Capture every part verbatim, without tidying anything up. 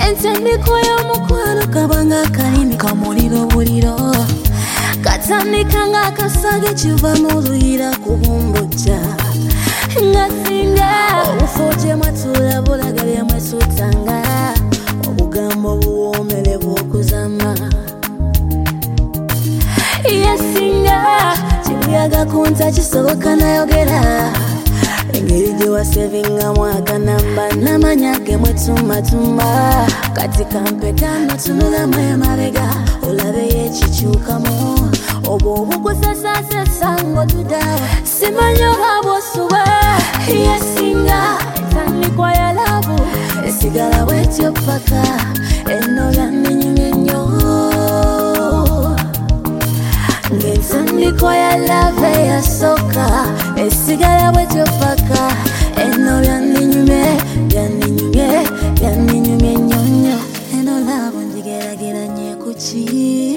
entandikwa y'omukwano kabanga kalimi kamuliro buliro katandika ng'akasage kiva mu luyira ku bumbujja nga singa obufooje mwatula bulaga byamwesutanga obugambo buwoomerevu okuzama yesinga kibuyaga kunta kisoboka nayogera engeri gye wasevingamu akanamba n'amanya ge mwetummatuma kati kampegano tunulamu emabega olabe yekikyukamu obwo obukusasasasa ng'otudawo simanyi oba bw'osuba yesinga entandikwa ya labu esigala bw'etyo paka enno byannenyumye nnyo ng'entandikwa ya love eyasooka esigala bw'etyo paka enno byannenyumye byannenyumye byannenyumye nnyo nnyo eno labo ngigeraageranye ku ki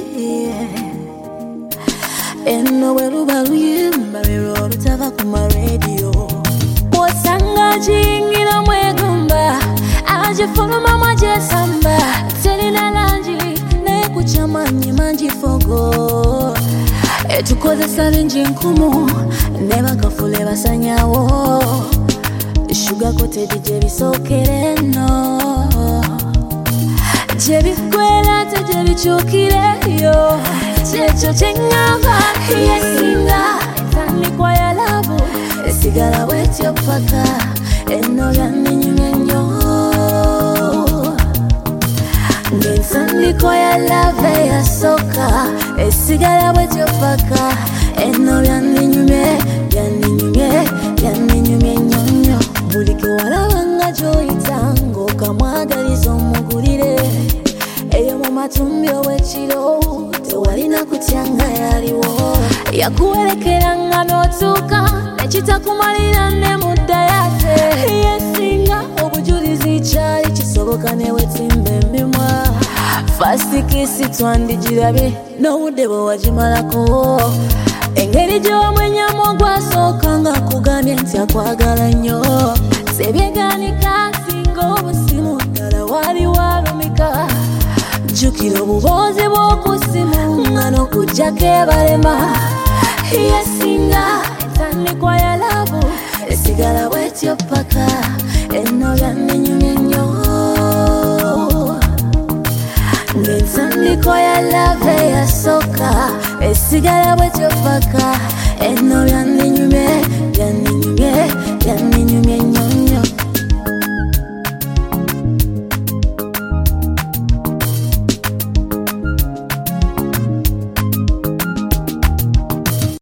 eno bwe luba luyimba lwero olutava ku marediyo bw'osanga giyingira mwegomba agifulumamu agyesamba terina langi naye ku kyamanyi mangifogo etukozesa bingi nkumu ne bakafule basanyawo shugaco tedi gye bisookera eno gye biggwera ate gye bikyukireyo kyekyo kyeŋŋamba yesinga entandikwa ya labu esigala bw'etyo paka eno byannenyumye nnyo ng'entandikwa ya love eyasooka esigala bw'etyo paka eno byannenyumye byannenyumye byannenyumye nnyo nnyo buli ke walaba nga gy'oyita ng'okamwagaliza omugulire eyo mu matumbi ow'ekiro tewalina kutya nga yaliwo yakuwerekeranga n'otuuka nekitakumalira ne mudda yate yesinga obujulizi kyali kisoboka newetimba emimwa fasikisi twandigirabye n'obudde bwe wagimalako engeri gye wamwenyamu ogwasooka nga kugambye nti akwagala nnyo sebyeganika singa obusimu ddala wali walumika jjukira obuboozi bw'okusimu nga n'okuggyako ebalema yesinga entandikwa ya labu esigala bw'etyo paka eno byannenyumye nnyo ng'entandikwa ya love eyasooka esigala bw'etyo paka eno byannenyumye byannenyumye